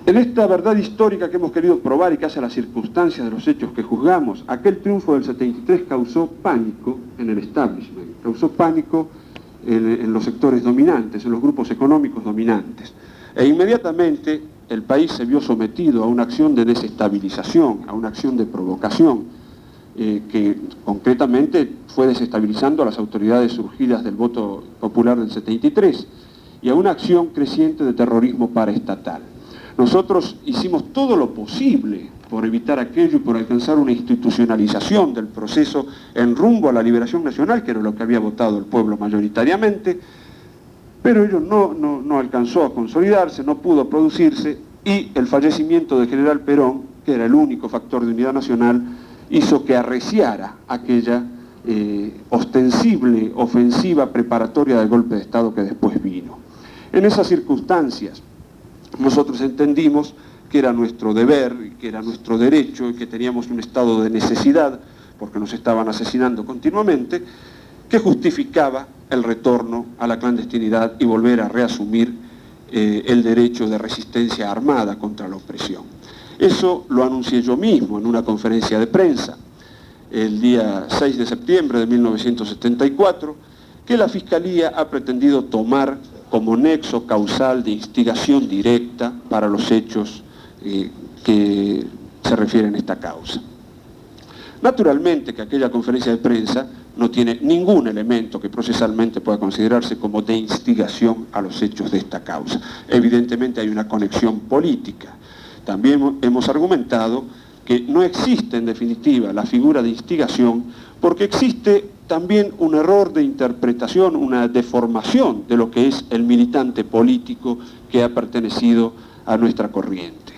En esta verdad histórica que hemos querido probar y que hace a las circunstancias de los hechos que juzgamos, aquel triunfo del 73 causó pánico en el establishment, causó pánico en los sectores dominantes, en los grupos económicos dominantes. E inmediatamente el país se vio sometido a una acción de desestabilización, a una acción de provocación, que concretamente fue desestabilizando a las autoridades surgidas del voto popular del 73 y a una acción creciente de terrorismo paraestatal. Nosotros hicimos todo lo posible por evitar aquello y por alcanzar una institucionalización del proceso en rumbo a la liberación nacional, que era lo que había votado el pueblo mayoritariamente, pero ello no alcanzó a consolidarse, no pudo producirse, y el fallecimiento del general Perón, que era el único factor de unidad nacional, hizo que arreciara aquella ostensible ofensiva preparatoria del golpe de Estado que después vino. En esas circunstancias, nosotros entendimos que era nuestro deber, que era nuestro derecho y que teníamos un estado de necesidad, porque nos estaban asesinando continuamente, que justificaba el retorno a la clandestinidad y volver a reasumir el derecho de resistencia armada contra la opresión. Eso lo anuncié yo mismo en una conferencia de prensa el día 6 de septiembre de 1974, que la Fiscalía ha pretendido tomar como nexo causal de instigación directa para los hechos que se refieren a esta causa. Naturalmente que aquella conferencia de prensa no tiene ningún elemento que procesalmente pueda considerarse como de instigación a los hechos de esta causa. Evidentemente hay una conexión política. También hemos argumentado que no existe en definitiva la figura de instigación porque existe también un error de interpretación, una deformación de lo que es el militante político que ha pertenecido a nuestra corriente.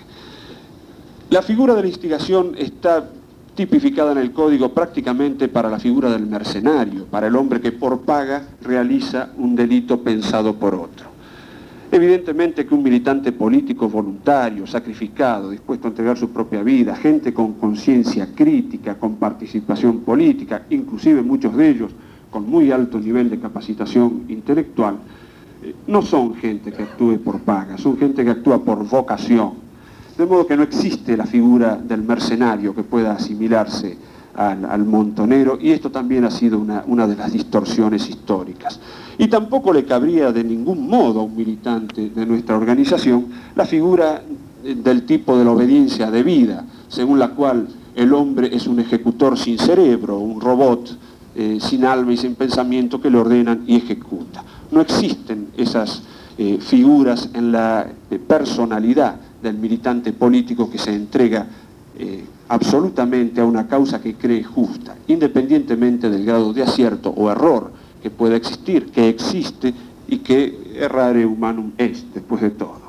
La figura de la instigación está tipificada en el Código prácticamente para la figura del mercenario, para el hombre que por paga realiza un delito pensado por otro. Evidentemente que un militante político voluntario, sacrificado, dispuesto a entregar su propia vida, gente con conciencia crítica, con participación política, inclusive muchos de ellos con muy alto nivel de capacitación intelectual, no son gente que actúe por paga, son gente que actúa por vocación. De modo que no existe la figura del mercenario que pueda asimilarse al montonero, y esto también ha sido una de las distorsiones históricas. Y tampoco le cabría de ningún modo a un militante de nuestra organización la figura del tipo de la obediencia debida, según la cual el hombre es un ejecutor sin cerebro, un robot sin alma y sin pensamiento que le ordenan y ejecuta. No existen esas figuras en la personalidad del militante político que se entrega absolutamente a una causa que cree justa, independientemente del grado de acierto o error que pueda existir, que existe y que errare humanum est, después de todo.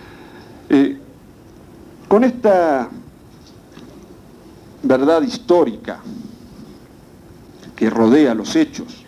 Con esta verdad histórica que rodea los hechos,